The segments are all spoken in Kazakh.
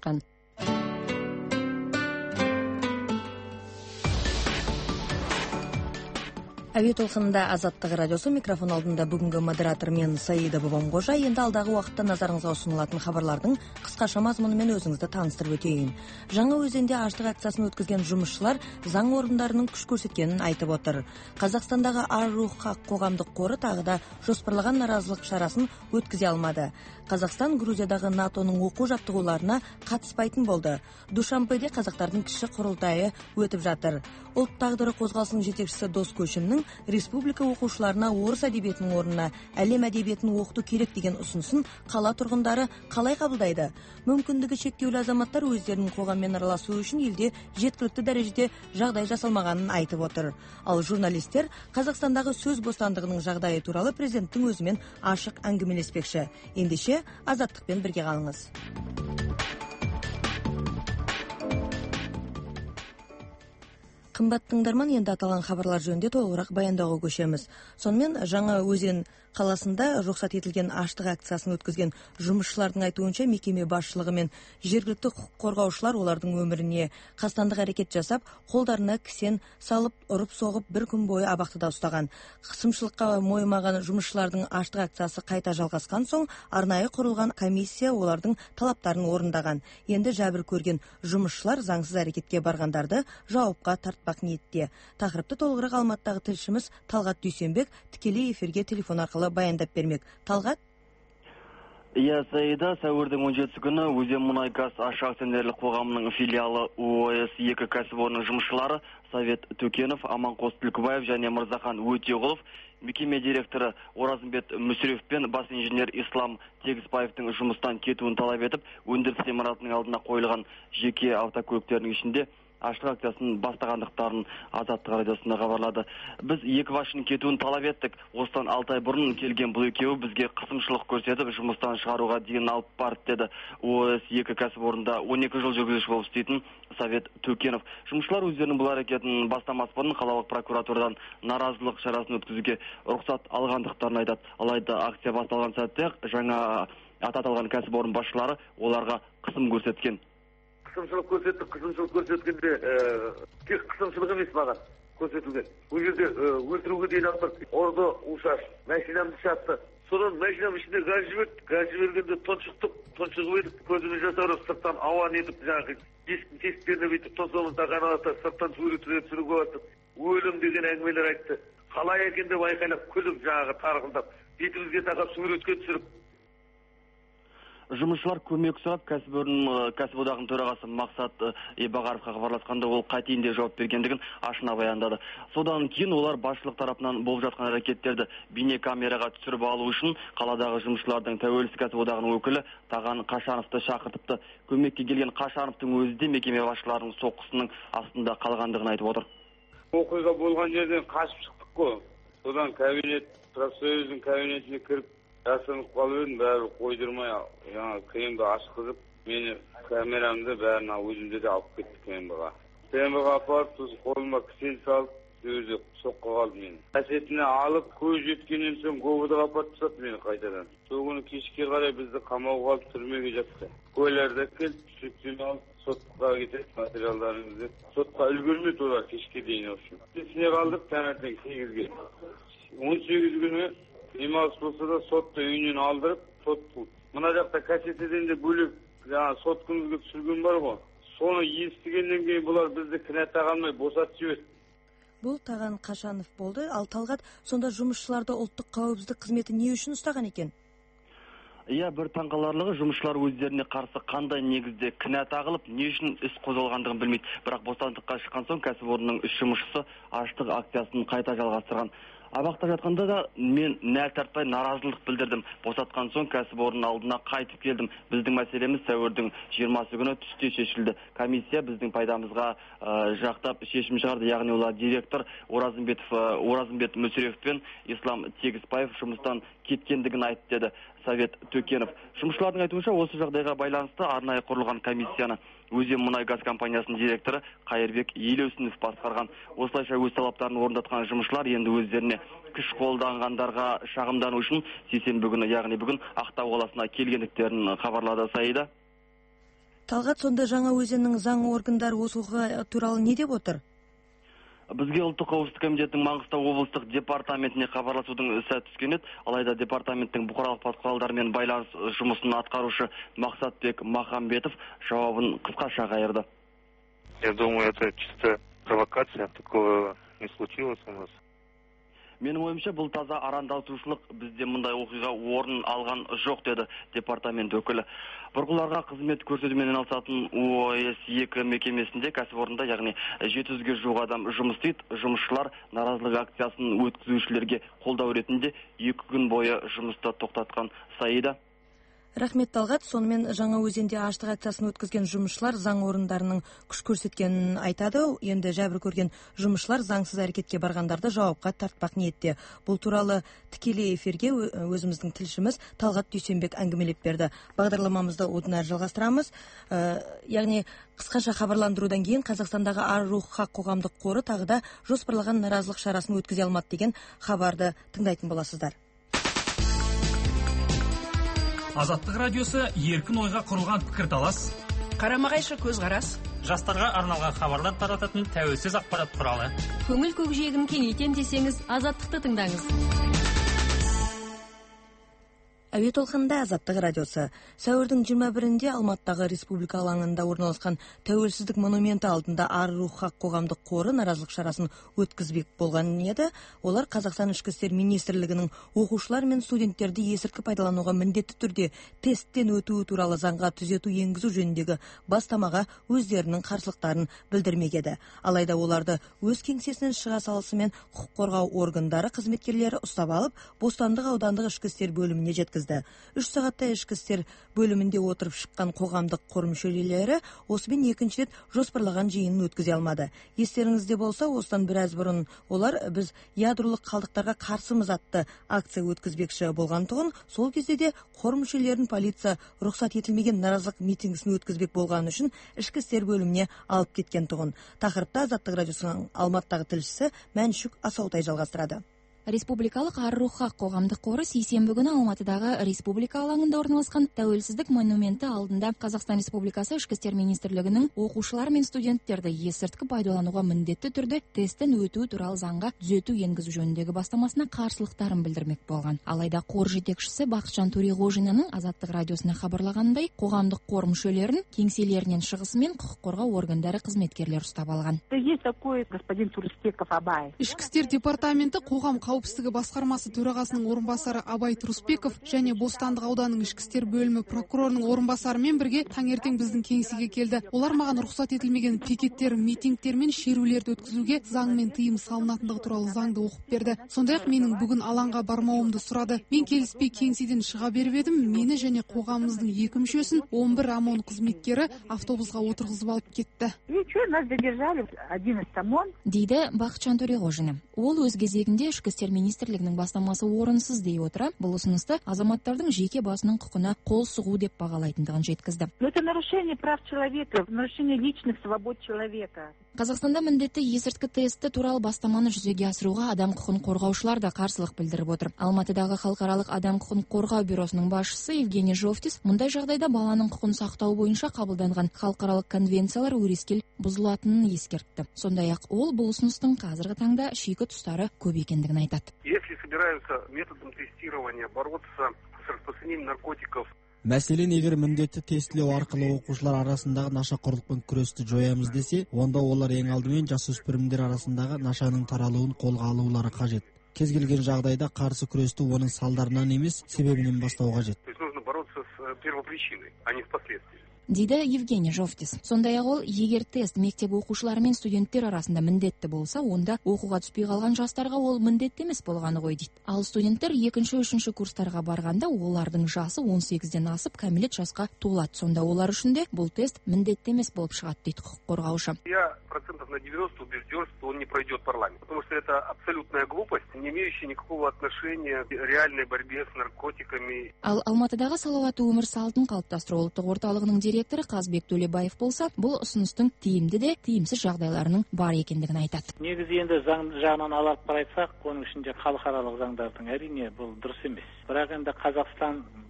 ашқан. Әуе толқынында Азаттық радиосы, микрофон алдында бүгінгі модератор мен Саида Бабамқожа. Енді алдағы уақытта назарыңызға ұсынылатын хабарлардың қысқаша мазмұнымен өзіңізді таныстырып өтейін. Жаңа өзенде аштық акциясын өткізген жұмысшылар заң орындарының күш көрсеткенін айтып отыр. Қазақстандағы Ар-Рух қоғамдық қоры тағы да жоспарлаған наразылық шарасын өткізе алмады. Қазақстан Грузиядағы НАТОның оқу жаттығуларына қатыспайтын болды. Душанбеде қазақтардың кіші құрылтайы өтіп жатыр. Ұлт тағдыры қозғалысының жетекшісі Дос Көшімнің республика оқушыларына орыс әдебиетінің орнына әлем әдебиетін оқыту керек деген ұсынысын қала тұрғындары қалай қабылдайды? Мүмкіндігі шектеулі азаматтар өздерінің қоғаммен араласуы үшін елде жеткілікті дәрежеде жағдай жасалмағанын айтып отыр. Ал журналистер Қазақстандағы сөз бостандығының жағдайы туралы президенттің өзімен ашық әңгімелеспекші. Ендеше Азаттықпен бірге қалыңыз. Қымбатты тыңдарман, енді аталған хабарлар жөнінде толығырақ баяндауға көшеміз. Сонымен жаңа өзен қаласында рұқсат етілген аштық акциясын өткізген жұмысшылардың айтуынша мекеме басшылығы мен жергілікті құқық қорғаушылар олардың өміріне қастандық әрекет жасап, қолдарына кісен салып, ұрып-соғып бір күн бойы абақтыда ұстаған. Қысымшылыққа мойымаған жұмысшылардың аштық акциясы қайта жалғасқан соң арнайы құрылған комиссия олардың талаптарын орындаған. Енді жәбір көрген жұмысшылар заңсыз әрекетке барғандарды жауапқа тартпақ ниетте. Тақырыпты толығырақ Алматыдағы тілшіміз Талғат Дүйсенбек тікелей эфирге телефон арқылы баяндап бермек. Талғат? Иә, Саида, сәуірдің 17 күні Өзен мұнай-газ ашық акционерлік қоғамының филиалы УОС-2 кәсіпорнының жұмысшылары Совет Төкенов, Аманқос Түлкібаев және Мырзахан Өтеғұлов, мекеме директоры Оразымбет Мүсірев пен бас инженер Ислам Тегісбаевтың жұмыстан кетуін талап етіп, өндіріс ғимаратының алдына қойылған жеке автокөліктердің ішінде аштық акциясын бастағандықтарын Азаттық радиосына хабарлады. Біз екі басшының кетуін талап еттік. Осыдан 6 ай бұрын келген бұл екеуі бізге қысымшылық көрсетіп, жұмыстан шығаруға дейін алып барды деді. ОС-2 кәсіпорнында 12 жыл жүргізуші болып істейтін Совет Төкенов. Жұмысшылар өздерінің бұл әрекетін бастамас бұрын қалалық прокуратурадан наразылық шарасын өткізуге рұқсат алғандықтарын айтады. Алайда акция басталған сәтте жаңа аталған кәсіпорын басшылары оларға қысым көрсеткен. Қысымшылық көрсеткенде тек қысымшылық емес маған көрсетілген. Бұл жерде өлтіруге дейін алып барды. Орды ушаш, машинамды шапты. Содан машинам ішінде газ жіберді. Газ жібергенде тұншығып едік, көзіміз жасарып, сырттан ауан етіп, жаңағы тесіктеріне бүйтіп, тосуымызда қанағатта сырттан түсіруге бастық. Өлім деген әңгімелер айтты. Қалай екен деп айқайлап, күліп, жаңағы тарғылдап, бетімізге тақап суретке түсіріп. Жұмысшылар көмек сұрап, кәсіподағының төрағасы Мақсат Ибағаровқа хабарласқанда ол қайтейінде жауап бергендігін ашына баяндады. Содан кейін олар басшылық тарапынан болып жатқан әрекеттерді бейнекамераға түсіріп алу үшін қаладағы жұмысшылардың тәуелсіз кәсіподағының өкілі Таған Қашановты шақыртыпты. Көмекке келген Қашановтың өзі де мекеме басшыларының соққысының астында қалғандығын айтып отыр. Оқиға болған жерден қашып шықтық қой. Содан профсоюздің кабинетіне кіріп жасырынып қалып едім, бәрі қойдырмай, кремді ашқызып, мені камерамды бәрін өзімде де алып кетті крембіға. Крембіға апарып, қолыма кісен салып, өзі соққа қалды мені. Кәсетіне алып, көз жеткеннен соң говыдыға апарып тастады мені қайтадан. Сол күні кешке қарай бізді қамауға алып түрмеге жатты. Куәлерді келіп, түсініктеме алып, сотқа кетеді материалдарыңызды. Сотқа үлгермеді олар кешке дейін үшін. Сесіне қалдық таңертең 8-ге. 18 күні демалыс болса да сотты үйінен алдырып, сот қылды. Мына жақта кәсетеден де бөлек, сот күнізге түсірген бар ғой. Соны естігеннен кейін бұлар бізді кінә тағалмай босатып жіберді. Бұл Таған Қашанов болды. Ал Талғат, сонда жұмысшыларды ұлттық қауіпсіздік қызметі не үшін ұстаған екен? Иә, бір таңқаларлығы жұмысшылар өздеріне қарсы қандай негізде кінә тағылып, не үшін іс қозғалғандығын білмейді. Бірақ бостандыққа шыққан соң кәсіпорынның үш жұмысшысы аштық акциясын қайта жалғастырған. Абақта жатқанда да мен нәр тартпай наразылық білдірдім. Босатқан соң кәсіпорын алдына қайтып келдім. Біздің мәселеміз сәуірдің 20 күні түсте шешілді. Комиссия біздің пайдамызға жақтап шешім шығарды. Яғни олар директор Оразымбет Мүсірев пен Ислам Тегісбаев жұмыстан кеткендігін айтты деді Совет Төкенов. Жұмысшылардың айтуынша осы жағдайға байланысты арнайы құрылған комиссияны Өзен мұнай-газ компаниясының директоры Қайырбек Елеусінов басқарған. Осылайша өз талаптарын орындатқан жұмысшылар енді өздеріне күш қолданғандарға шағымдану үшін сейсенбі күні, яғни бүгін Ақтау қаласына келгендіктерін хабарлады. Саида. Талғат, сонда жаңа өзеннің заң органдары осы оқиға туралы не деп отыр? Бізге ұлттық қауіпсіздік комитетінің Маңғыстау облыстық департаментіне хабарласудың сәті түскен еді. Алайда департаменттің бұқаралық құралдармен байланыс жұмысын атқарушы Мақсатбек Махамбетов жауабын қысқаша қайырды. Я думаю, это чисто провокация, такого не случилось у нас. Менің ойымша, бұл таза арандатушылық, бізде мұндай оқиға орын алған жоқ, деді департамент өкілі. Бұрғыларға қызмет көрсетумен айналысатын ОС-2 мекемесінде кәсіпорында, яғни 700-ге жуық адам жұмыс істейді. Жұмысшылар наразылық акциясын өткізушілерге қолдау ретінде 2 күн бойы жұмысты тоқтатқан. Саида. Рахмет, Талғат. Сонымен жаңа өзенде аштық акциясын өткізген жұмысшылар заң орындарының күш көрсеткенін айтады. Енді жәбір көрген жұмысшылар заңсыз әрекетке барғандарды жауапқа тартпақ ниетте. Бұл туралы тікелей эфирге өзіміздің тілшіміз Талғат Дүйсенбек әңгімелеп берді. Бағдарламамызды одан әрі жалғастырамыз. Яғни қысқаша хабарландырудан кейін Қазақстандағы Ар-Рух Хақ қоғамдық қоры тағы да жоспарлаған наразылық шарасын өткізе алмады деген хабарды тыңдайтын боласыздар. Азаттық радиосы еркін ойға құрылған пікірталас, қарама-қайшы көзқарас, жастарға арналған хабарлар тарататын тәуелсіз ақпарат құралы. Көңіл көкжиегін кеңейтем десеңіз, Азаттықты тыңдаңыз. Әуе толқынында Азаттық радиосы. Сәуірдің 21-де Алматыдағы республика алаңында орналасқан тәуелсіздік монументі алдында Ар-Рух Хақ қоғамдық қоры наразылық шарасын өткізбек болған еді. Олар Қазақстан ішкі істер министрлігінің оқушылар мен студенттерді есірткі пайдалануға міндетті түрде тесттен өтуі туралы заңға түзету енгізу жөніндегі бастамаға өздерінің қарсылықтарын білдірмек еді. Алайда оларды өз кеңсесінен шыға салысымен құқық қорғау органдары қызметкерлері ұстап алып, Бостандық аудандық ішкі істер бөліміне жеткізді. 3 сағатта ішкі істер бөлімінде отырып шыққан қоғамдық қор мүшелері осымен екінші рет жоспарлаған жиынын өткізе алмады. Естеріңізде болса, осыдан біраз бұрын олар біз ядролық қалдықтарға қарсымыз атты акция өткізбекші болған тұғын, сол кезде де қор мүшелерін полиция рұқсат етілмеген наразылық митингісін өткізбек болған үшін ішкі істер бөліміне алып кеткен тұғын. Тақырыпта Азаттық радиосының Алматыдағы тілшісі Мәншүк Асаутай жалғастырады. Республикалық Ар-Рух Хақ қоғамдық қоры сейсенбі күні Алматыдағы республика алаңында орналасқан тәуелсіздік монументі алдында Қазақстан Республикасы ішкі істер министрлігінің оқушылар мен студенттерді есірткі пайдалануға міндетті түрде тесттен өту туралы заңға түзету енгізу жөніндегі бастамасына қарсылықтарын білдірмек болған. Алайда қор жетекшісі Бақытжан Төреғожинаның Азаттық радиосына хабарлағандай, қоғамдық қор мүшелерін кеңселерінен шығысымен құқық қорғау органдары қызметкерлері ұстап алған. Ішкі істер департаменті қоғам қауіпсіздігі басқармасы төрағасының орынбасары Абай Тұрысбеков және Бостандық ауданының ішкі істер бөлімі прокурорының орынбасарымен бірге таңертең біздің кеңсеге келді. Олар маған рұқсат етілмеген пикеттер, митингтер мен шерулерді өткізуге заңмен тыйым салынатындығы туралы заңды оқып берді. Сондай-ақ менің бүгін алаңға бармауымды сұрады. Мен келіспей кеңседен шыға беріп едім. Мені және қоғамымыздың 2 мүшесін 11 ОМОН қызметкері автобусқа отырғызып алып кетті. Дейді Бақытжан Төреғожина. Ол өз кезегінде ішкі істер министрлігінің бастамасы орынсыз дей отыра, бұл ұсынысты азаматтардың жеке басының құқына қол сұғу деп бағалайтындығын жеткізді. Это нарушение прав человека, нарушение личных свобод человека. Қазақстанда міндетті есірткі тесті туралы бастаманы жүзеге асыруға адам құқын қорғаушылар да қарсылық білдіріп отыр. Алматыдағы халықаралық адам құқын қорғау бюросының басшысы Евгений Жовтис мұндай жағдайда баланың құқын сақтау бойынша қабылданған халықаралық конвенциялар өрескел бұзылатынын ескертті. Сондай-ақ ол бұл ұсыныстың қазіргі таңда шикі тұстары көп екендігін айтады. Если собираются методом тестирования бороться с распространением наркотиков, Мәселен, егер міндетті тестілеу арқылы оқушылар арасындағы нашақорлықпен күресті жоямыз десе, онда олар ең алдымен жасөспірімдер арасындағы нашаның таралуын қолға алулары қажет. Кез келген жағдайда қарсы күресті оның салдарынан емес, себебінен бастау қажет. То есть нужно бороться с первопричиной, а не с последствиями. Дейді Евгений Жовтис. Сондай-ақ ол, егер тест мектеп оқушылары мен студенттер арасында міндетті болса, онда оқуға түспей қалған жастарға ол міндетті емес болғаны ғой дейді. Ал студенттер 2-3 курстарға барғанда олардың жасы 18-ден асып кәмелет жасқа толады. Сонда олар үшін де бұл тест міндетті емес болып шығады дейді құқық қорғаушы. Я процентов на 90 убежден, что он не пройдет парламент, потому что это абсолютная глупость, не имеющая никакого отношения к реальной борьбе с наркотиками. Ал Алматыдағы салауатты өмір салтын қалыптастыру ұлттық орталығының директоры Қазбек Төлебаев болса, бұл ұсыныстың тиімді де тиімсіз жағдайларының бар екендігін айтады. Негізі енді заң жағынан алып қарайтсақ, оның ішінде халықаралық заңдардың әрине бұл дұрыс емес. Бірақ енді Қазақстан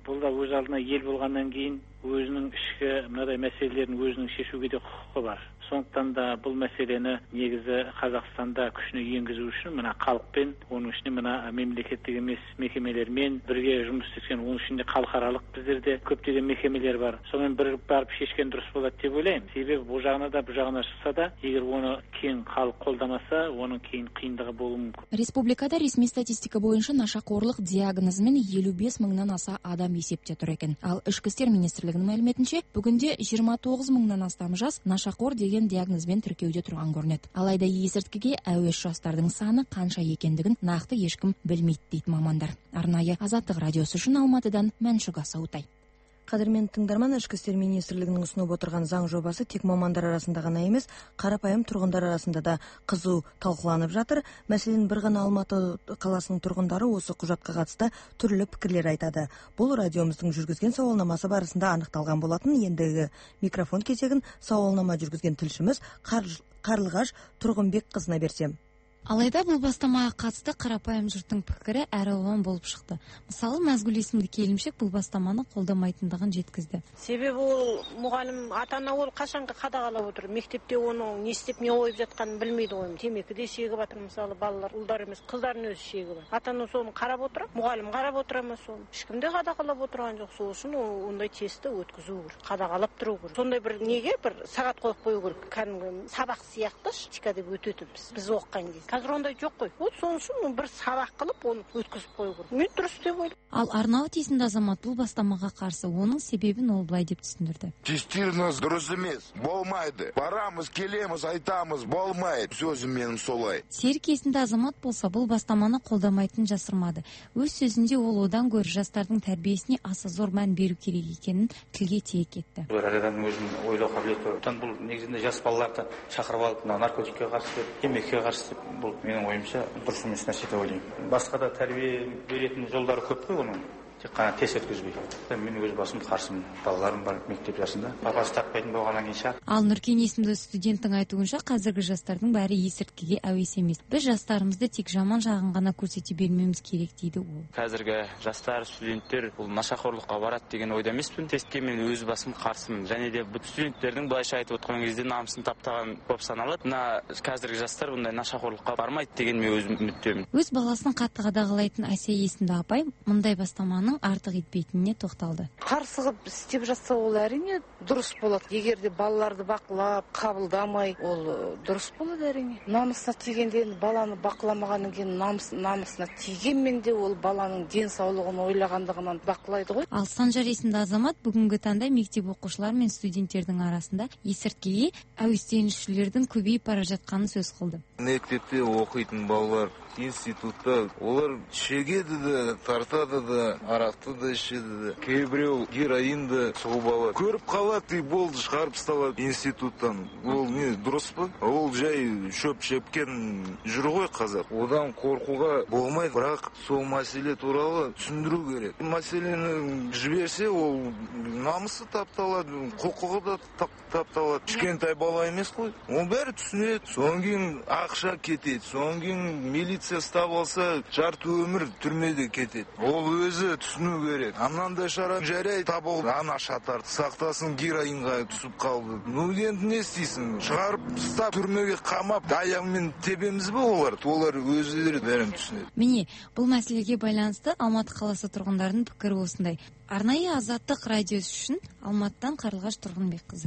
Бұл да өз алдына ел болғаннан кейін өзінің ішкі мынадай мәселелерін өзінің шешуге де құқығы бар. Сондықтан да бұл мәселені негізі Қазақстанда күшіне енгізу үшін мына халықпен, оның ішінде мына мемлекеттік емес мекемелермен бірге жұмыс істеген, оның ішінде халықаралық біздерде көптеген мекемелер бар. Сонымен бірігіп барып шешкен дұрыс болады деп ойлаймын. Себебі бұл жағына да бұл жағына шықса да, егер оны кең халық қолдамаса, оның кейін қиындығы болуы мүмкін. Республикада ресми статистика бойынша нашақорлық диагнозымен 55 мыңнан аса адам есепте тұр екен. Ал ішкі істер министрлігінің мәліметінше, бүгінде 29 мыңнан астам жас нашақор деген диагнозбен тіркеуде тұрған көрінеді. Алайда есірткіге әуес жастардың саны қанша екендігін нақты ешкім білмейді дейді мамандар. Арнайы Азаттық радиосы үшін Алматыдан Мәншүк Асаутай. Қадірмен тыңдарман, ішкі істер министрлігінің ұсынып отырған заң жобасы тек мамандар арасында ғана емес, қарапайым тұрғындар арасында да қызу талқыланып жатыр. Мәселен, бір ғана Алматы қаласының тұрғындары осы құжатқа қатысты түрлі пікірлер айтады. Бұл радиомыздың жүргізген сауалнамасы барысында анықталған болатын. Ендігі микрофон кезегін сауалнама жүргізген тілшіміз Қарлығаш Тұрғынбек қызына берсем. Алайда бұл бастамаға қатысты қарапайым жұрттың пікірі әралуан болып шықты. Мысалы, Назгүл есімді келіншек бұл бастаманы қолдамайтындығын жеткізді. Себебі ол мұғалім, ата-ана ол қашанғы қадағалап отыр. Мектепте оның не істеп не ойып жатқанын білмейді ғой. Темекі де шегіп жатыр, мысалы, балалар, ұлдар емес, қыздардың өзі шегіп жатыр. Ата-ана соны қарап отыр, мұғалім қарап отыр ма соны. Ешкім де қадағалап отырған жоқ. Сол үшін ондай тестті өткізу керек, қадағалап тұру керек. Сондай бір неге бір сағат қойып қою керек. Кәдімгі сабақ сияқты шика деп өтетінбіз. Біз оқыған кезде. Қазір ондай жоқ қой. Вот соның үшін бір сабақ қылып оны өткізіп қою керек. Мен дұрыс деп ойлаймын. Ал Арнауыт есімді азамат бұл бастамаға қарсы, оның себебін ол былай деп түсіндірді. Тестирование дұрыс емес, болмайды. Барамыз, келеміз, айтамыз, болмайды. Сөзім менің солай. Серік есімді азамат болса, бұл бастаманы қолдамайтынын жасырмады. Өз сөзінде ол одан гөрі жастардың тәрбиесіне аса зор мән беру керек екенін тілге тиек етті. Әр адамның өзінің ойлау қабілеті. Бұл негізінде жас балаларды шақырып алып, наркотикке қарсы, темекіге қарсы, бұл менің ойымша дұрыс емес нәрсе деп ойлаймын. Басқа да тәрбие беретін жолдары көп қой оның. Тек қана тест өткізбей. Мен өз басым қарсымын. Балаларым бар мектеп жасында. Папасы тартпайтын болғаннан кейін шығар. Ал Нұркен есімді студенттің айтуынша, қазіргі жастардың бәрі есірткіге әуес емес. Біз жастарымызды тек жаман жағын ғана көрсете бермеуіміз керек дейді ол. Қазіргі жастар, студенттер бұл нашақорлыққа барады деген ойда емеспін. Тестке мен өз басым қарсымын. Және де бұл студенттердің былайша айтып отқан кезде намысын таптаған көп саналады. Мына қазіргі жастар бұндай нашақорлыққа бармайды деген мен өзім үміттемін. Өз баласын қатты қадағалайтын Әсия есімді апай мұндай бастаманың артық етпейтініне тоқталды. Қарсығып істеп жатса ол әрине дұрыс болады. Егер де балаларды бақылап, қабылдамай, ол дұрыс болады әрине. Намысына тигенде баланы бақыламағаннан кейін намысына тигенмен де ол баланың денсаулығын ойлағандығынан бақылайды ғой. Ал Санжар есімді азамат бүгінгі таңда мектеп оқушылар мен студенттердің арасында есірткіге әуестенушілердің көбейіп бара жатқанын сөз қылды. Мектепте оқитын балалар институтта олар шегеді де, тартады да, арақты да ішеді де. Кейбіреу героинді сұғып алады. Көріп қалады и болды, шығарып салады институттан. Ол не, дұрыс па? Ол жай шөп шепкен жүр ғой қазақ. Одан қорқуға болмайды, бірақ сол мәселе туралы түсіндіру керек. Мәселені жіберсе, ол намысы тапталады, құқығы да тапталады. Кішкентай бала емес қой. Ол бәрі түсінеді. Содан кейін ақша кетеді. Содан кейін милиция ұстап алса, жарты өмір түрмеде кетеді. Ол өзі түсіну керек. Анандай шара жарайды, табылды, ана шатарды сақтасын, героинға түсіп қалды. Ну енді не істейсің? Шығарып ұстап түрмеге қамап, аяғымен тебеміз бе олар? Олар өздері бәрін түсінеді. Міне, бұл мәселеге байланысты Алматы қаласы тұрғындарының пікірі осындай. Арнайы Азаттық радиосы үшін Алматыдан Қарлығаш Тұрғынбек қызы.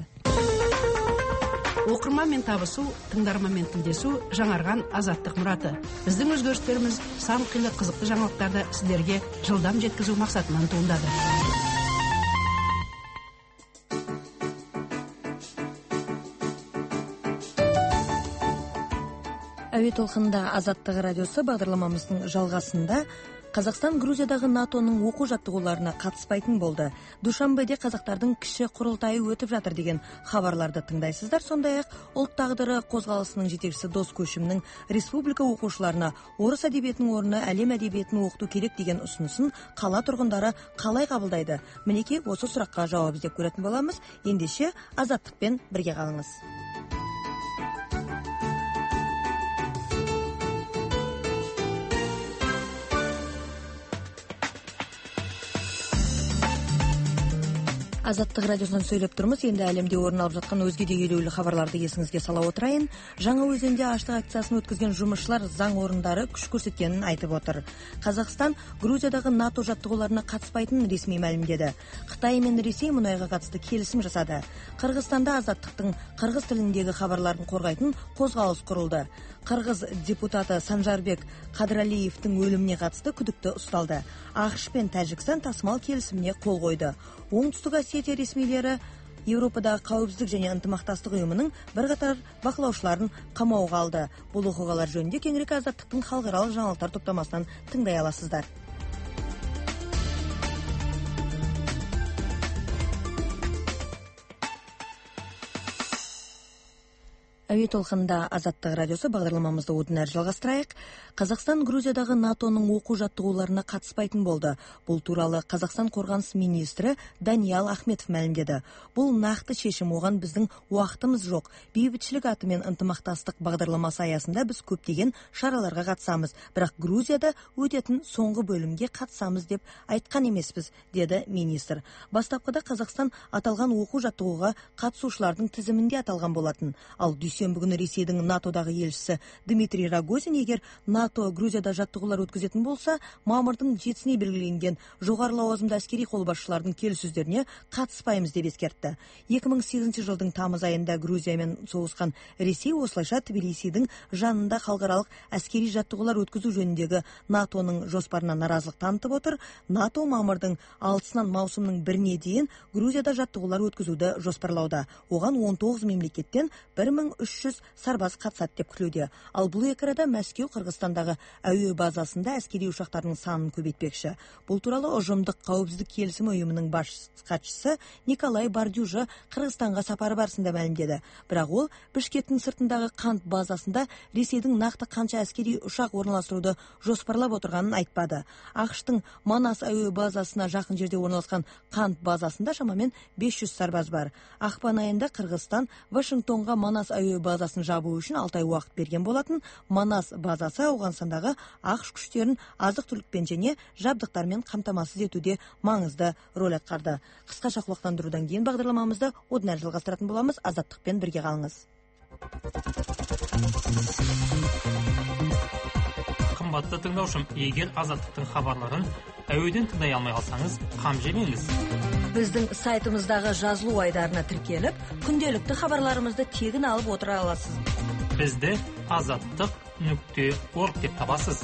Оқырманмен табысу, тыңдарманмен тілдесу жаңарған Азаттық мұраты. Біздің өзгерістеріміз сан қилы қызықты жаңалықтарды сіздерге жылдам жеткізу мақсатынан туындады. Әуе толқынында Азаттық радиосы бағдарламамыздың жалғасында Қазақстан Грузиядағы НАТОның оқу жаттығуларына қатыспайтын болды. Душанбеде қазақтардың кіші құрылтайы өтіп жатыр деген хабарларды тыңдайсыздар. Сондай-ақ ұлт тағдыры қозғалысының жетекшісі Дос Көшімнің республика оқушыларына орыс әдебиетінің орнына әлем әдебиетін оқыту керек деген ұсынысын қала тұрғындары қалай қабылдайды? Мінекей осы сұраққа жауап іздеп көретін боламыз. Ендеше Азаттықпен бірге қалыңыз. Азаттык радиосунан сөйлөп турмуз. Энди әлемде орун алып жаткан өзге де элеулүү кабарларды эсиңизге сала отурайын. Жаңы өзенде аштык акциясын өткөзгөн жумушчулар заң орундары күч көрсөткөнүн айтып отур. Казакстан Грузиядагы НАТО жаттыгууларына катыспайтынын ресми маалимдеди. Кытай менен Ресей мунайга катысты келишим жасады. Кыргызстанда азаттыктын кыргыз тилиндеги кабарларын коргойтун козголос курулду. Кыргыз депутаты Санжарбек Кадыралиевдин өлүмүнө катысты күдүктүү ушталды. АКШ пен Тажикстан тасмал келисимине кол койду. Оңтүстүк Осетия ресмилери Европадагы Коопсуздук жана ынтымактастык уюмунун бир катар бакылаучуларын камоого алды. Бул окугалар жөнүндө кеңирээк азаттыктын халкыралык жаңылыктар топтомасынан тыңдай аласыздар. Әуе толқында Азаттык радиосу багдарламамызды одан әрі жалғастырайық. Казакстан Грузиядагы НАТОнун окуу жаттыгууларына катыспайтын болду. Бул тууралуу Казакстан коргонус министри Даниал Ахметов маалимдеди. Бул накты чечим, оган биздин убактыбыз жок. Бейбитчилик аты менен ынтымактастык багдарламасы аясында биз көптөгөн шараларга катышабыз, бирок Грузияда өтөтүн соңку бөлүмгө катышабыз деп айткан эмеспиз, деди министр. Баштапкыда Казакстан аталган окуу жаттыгууга катышуучулардын тизиминде аталган болотун. Ал дүйсенбү күнү Ресейдин НАТОдагы элчиси Дмитрий Рогозин эгер НАТО Грузияда жаттыгуулар өткөзөтүн болсо, мамырдын 7-сине белгиленген жогору лауазымдуу аскери кол башчылардын келишүүлөрүнө катыспайбыз деп эскертти. 2008 жылдын тамыз айында Грузия менен согушкан Ресей осулайша Тбилисидин жанында халкыралык аскери жаттыгуулар өткөзүү жөнүндөгү НАТОнун жоспарына наразылык танытып отур. НАТО мамырдын 6-сынан маусумдун 1-ине дейин Грузияда жаттыгуулар өткөзүүдө жоспарлауда. Оган 19 мемлекеттен 1300 сарбаз катышат деп күтүлүүдө. Ал бул эки арада Мәскеу Кыргызстандагы әуе базасында аскери учактардын санын көбөйтпекчи. Бул тууралуу Ожомдук коопсуздук келисим уюмунун баш катчысы Николай Бардюжа Кыргызстанга сапары барысында маалимдеди. Бирок ол Бишкектин сыртындагы кант базасында Ресейдин накты канча аскери учак орналаштырууду жоспарлап отурганын айтпады. АКШтын Манас әуе базасына жакын жерде орналашкан кант базасында шамамен 500 сарбаз бар. Акпан айында Кыргызстан Вашингтонго Манас әуе базасын жабуу үчүн 6 ай убакыт берген болатын. Манас базасы Ауганстандагы АКШ күчтөрүн азык-түлүкпен жана жабдыктар менен камтамасыз этүүдө маңызды роль аткарды. Кыскача кулактандыруудан кийин багдарламамызды одан әрі жалгастыратын болобуз. Азаттыкпен бирге калыңыз. Кымбатты тыңдаушым, эгер Азаттыктын кабарларын әуеден тыңдай алмай калсаңыз, кам жемеңиз. Биздин сайтымыздагы жазылуу айдарына тиркелип, күндөлүктүү кабарларыбызды тегин алып отура аласыз. Бизде azattik.org деп табасыз.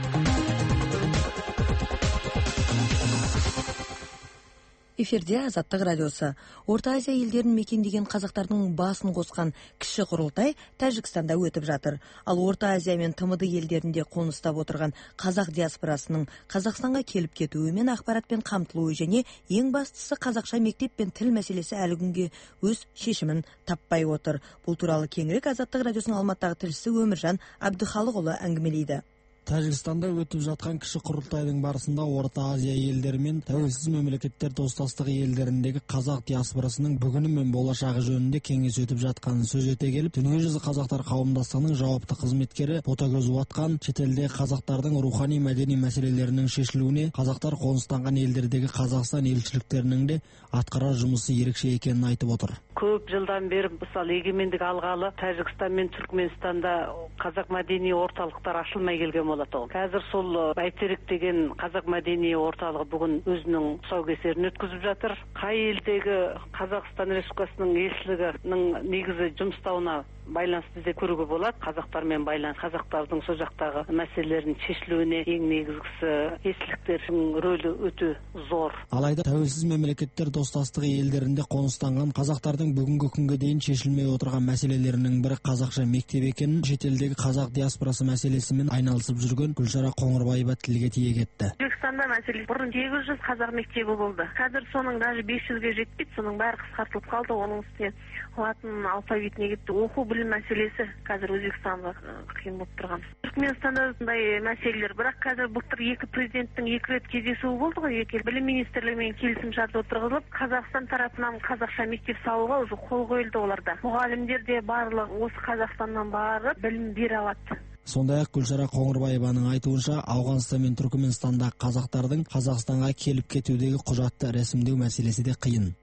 Эфирде Азаттык радиосу. Орта Азия элдерин мекендеген казактардын баасын коскан киши курултай Тажикстанда өтүп жатыр. Ал Орта Азия менен ТМД элдеринде конустап отурган казак диаспорасынын Казакстанга келип кетүүү менен акпаратпен камтылуу жана эң бастысы казакча мектеп пен тил маселеси әлі күнгө өз шешимин таппай отур. Бул тууралуу кеңирээк Азаттык радиосунун Алматтагы тилчиси Өмүржан Абдыхалык уулу әңгимелейди. Тажикстанда өтүп жаткан киши курултайдын барысында Орта Азия элдери менен тәуелсиз мамлекеттер достастыгы элдериндеги казак диаспорасынын бүгүнү менен болашагы жөнүндө кеңеш өтүп жатканын сөз эте келип, Дүнүйө жүзү казактар кавымдастыгынын жауапты кызметкери Ботагөз Уаткан чет элдеги казактардын руханий маданий маселелеринин шешилүүнү казактар конустанган элдердеги Казакстан элчиликтеринин да аткарар жумушу эрекше экенин айтып отур. Көп жылдан бери мисалы эгемендик алгалы Тажикстан менен Түркмөнстанда казак маданий орталыктар ачылмай келген болот. Қазір сол Байтерек деген казак маданий орталыгы бүгүн өзүнүн тұсаукесерин өткөзүп жатыр. Кай элдеги Казакстан Республикасынын элчилигинин негизи жумуштауына байланысты деп көрүүгө болот. Казактар менен байланыс, казактардын сол жактагы маселелеринин чечилүүнүне эң негизгиси элчиликтердин рөлү өтө зор. Алайда тәуелсиз мемлекеттер достастыгы элдеринде конустанган казактардын бүгүнкү күнгө дейин чечилмей отурган маселелеринин бири казакча мектеп экенин чет элдеги казак диаспорасы маселеси менен айналысып жүргөн Гүлшара Коңурбаева тилге тиек этти. Өзбекстанда маселе бурун 800 казак мектеби болду. Қазір соның даже 500ге жетпейт, соның баары кыскартылып калды. Оның үстүнө латын алфавитине кетти. Окуу билим маселеси қазір Өзбекстанда кыйын болуп турган. Түркмөнстанда мындай маселелер, бирок қазір былтыр эки президенттин 2 рет кездесүүсү болду го. Эки билим министрлиги менен келисим шарт отургузулуп, Казакстан тарапынан казакча мектеп салууга уже кол коюлду оларда. Мугалимдер де баарлык осы Казакстандан барып билим бере алат. Сондай-ақ Гүлшара Коңурбаеваның айтуынша, Ауганстан мен Түркменстанда казактардын Казакстанга келип кетүүдөгү кужатты рәсимдөө маселеси де кыйын.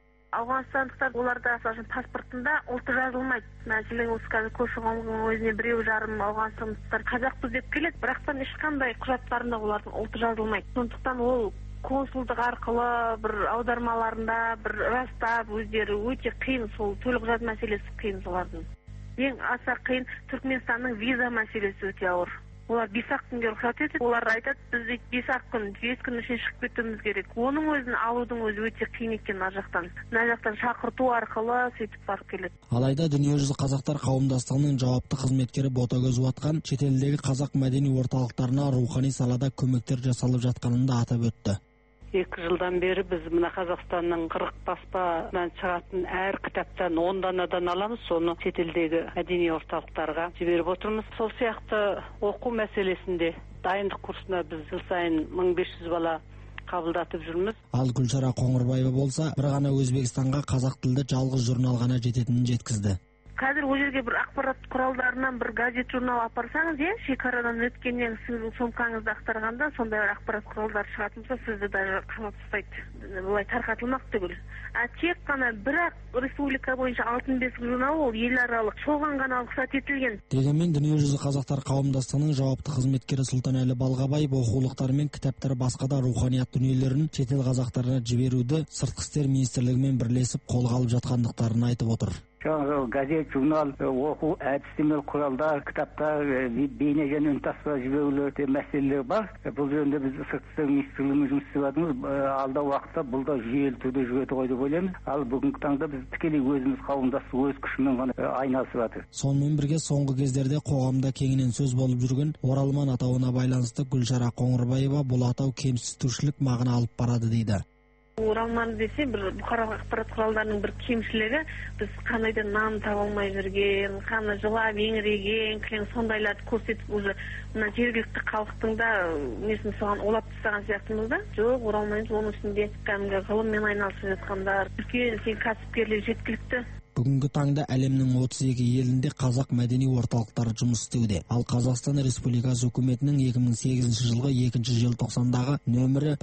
ауғанстандықтар, оларда паспортында ұлты жазылмайды. Мәселен, осы қазір көші-қонның өзіне 1,5 ауғанстандықтар қазақпыз деп келеді, бірақтан ешқандай құжаттарында олардың ұлты жазылмайды. Сондықтан ол консулдық арқылы бір аудармаларында бір растап өздері өте қиын, сол төлқұжат мәселесі қиын солардың. Ең аса қиын Түркменстанның виза мәселесі өте ауыр. Олар 5-ақ күнге рұқсат етеді. Олар айтады, біз 5-ақ күн, 5 күн ішінде шығып кетуіміз керек. Оның өзін алудың өзі өте қиын екен ар жақтан. Мына жақтан шақырту арқылы сөйтіп барып келеді. Алайда дүниежүзі қазақтар қауымдастығының жауапты қызметкері Ботагөз Уатқан шетелдегі қазақ мәдени орталықтарына рухани салада көмектер жасалып жатқанын да атап өтті. 2 жылдан бері біз мына Қазақстанның 40 баспадан шығатын әр кітаптан 10 данадан аламыз, соны шетелдегі мәдени орталықтарға жіберіп отырмыз. Сол сияқты оқу мәселесінде дайындық курсына біз жыл сайын 1500 бала қабылдатып жүрміз. Ал Гүлшара Қоңырбаева болса, бір ғана Өзбекстанға қазақ тілді жалғыз журнал ғана жететінін жеткізді. Қазір ол жерге бір ақпарат құралдарынан бір газет журнал апарсаңыз, шекарадан өткеннен сіздің сумкаңызды ақтарғанда сондай ақпарат құралдар шығатын болса, сізді даже қамап тастайды. Бұлай тарқатылмақ түгіл. Тек қана бірақ республика бойынша 65 журнал ол ел аралық, соған ғана рұқсат етілген. Дегенмен дүниежүзі қазақтар қауымдастығының жауапты қызметкері Сұлтанәлі Балғабаев оқулықтар мен кітаптар басқа да руханият дүниелерін шетел қазақтарына жіберуді сыртқы істер министрлігімен бірлесіп қолға алып жатқандықтарын айтып отыр. Жаңағы газет, журнал, оқу, әдістемелік құралдар, кітаптар, бейне және үнтаспа жіберулер мәселелер бар. Бұл жөнінде біз сыртқы істер министрлігімен жұмыс істеп жатырмыз. Алдағы уақытта бұл да жүйелі түрде жүреді ғой деп ойлаймыз. Ал бүгінгі таңда біз тікелей өзіміз қауымдастық өз күшімен ғана айналысып жатыр. Сонымен бірге соңғы кездерде қоғамда кеңінен сөз болып жүрген оралман атауына байланысты Гүлшара Қоңырбаева бұл атау кемсітушілік мағына алып барады дейді. Оралман десе, бір бұқаралық ақпарат құралдарының бір кемшілігі, біз қандайда нам таба алмай жүрген, қаны жылап еңіреген, сондайларды көрсетіп, уже мына жергілікті халықтың да несін соған олап тастаған сияқтымыз да. Жоқ, оралмаймыз, оның үстінде кәдімгі ғылыммен айналысып жатқандар, үлкен кәсіпкерлер жеткілікті. Бүгінгі таңда әлемнің 32 елінде қазақ мәдени орталықтары жұмыс істеуде. Ал Қазақстан Республикасы үкіметінің 2008 жылғы 2 желтоқсандағы нөмірі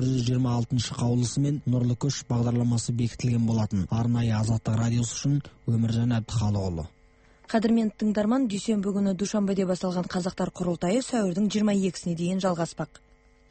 1126 қаулысымен Нұрлы көш бағдарламасы бекітілген болатын. Арнайы Азаттық радиосы үшін Өміржан Әбдіхалықұлы. Қадірменді тыңдарман, дүйсенбі күні Душанбеде басталған қазақтар құрылтайы сәуірдің 22-сіне дейін жалғаспақ.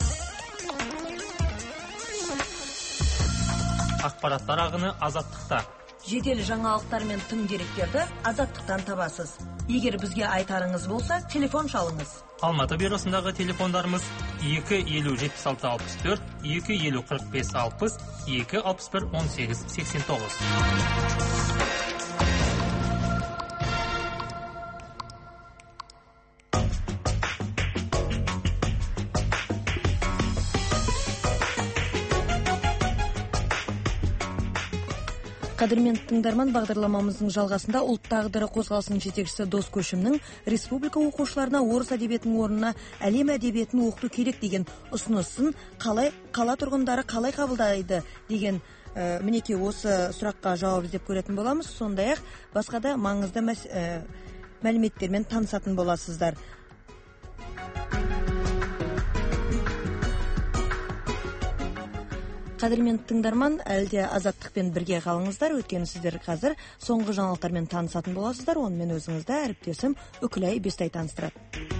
Ақпараттар ағыны Азаттықта. Жедел жаңалықтар мен тың деректерді Азаттықтан табасыз. Егер бізге айтарыңыз болса, телефон шалыңыз. Алматы бюросындағы телефондарымыз 250-76-64, 250-45-60, 261-18-89. Қадірменді тыңдарман, бағдарламамыздың жалғасында ұлт тағдыры қозғалысының жетекшісі Дос Көшімнің республика оқушыларына орыс әдебиетінің орнына әлем әдебиетін оқыту керек деген ұсынысын қала тұрғындары қалай қабылдайды деген мінекей осы сұраққа жауап іздеп көретін боламыз. Сондай-ақ басқа да маңызды мәліметтермен танысатын боласыздар. Қадірменді тыңдарман, әлде Азаттықпен бірге қалыңыздар, өйткені сіздер қазір соңғы жаңалықтармен танысатын боласыздар. Онымен өзіңізді әріптесім Үкілай Бестай таныстырады.